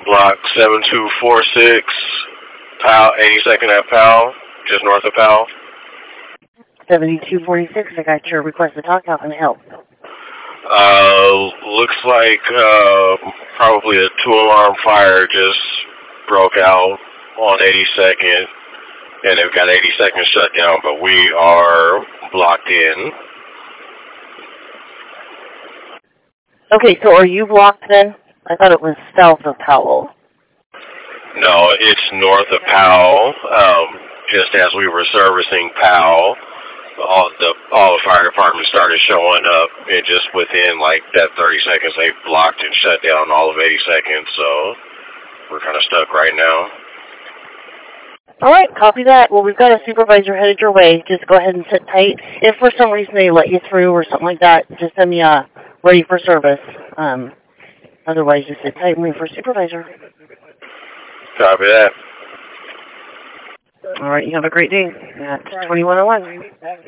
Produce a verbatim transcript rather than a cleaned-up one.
Block seven two four six, Powell, eighty-second at Powell, just north of Powell. seventy-two forty-six, I got your request to talk. How can I help? Uh, looks like uh, probably a two-alarm fire just broke out on eighty-second, and they've got eighty-second shut down, but we are blocked in. Okay, so are you blocked then? I thought it was south of Powell. No, it's north of Powell. Um, just as we were servicing Powell, all the all the fire departments started showing up, and just within like that thirty seconds, they blocked and shut down all of eighty seconds. So we're kind of stuck right now. All right, copy that. Well, we've got a supervisor headed your way. Just go ahead and sit tight. If for some reason they let you through or something like that, just send me a ready for service. Um, otherwise, just sit tight and wait for a supervisor. Copy that. All right, you have a great day. That's twenty-one oh one.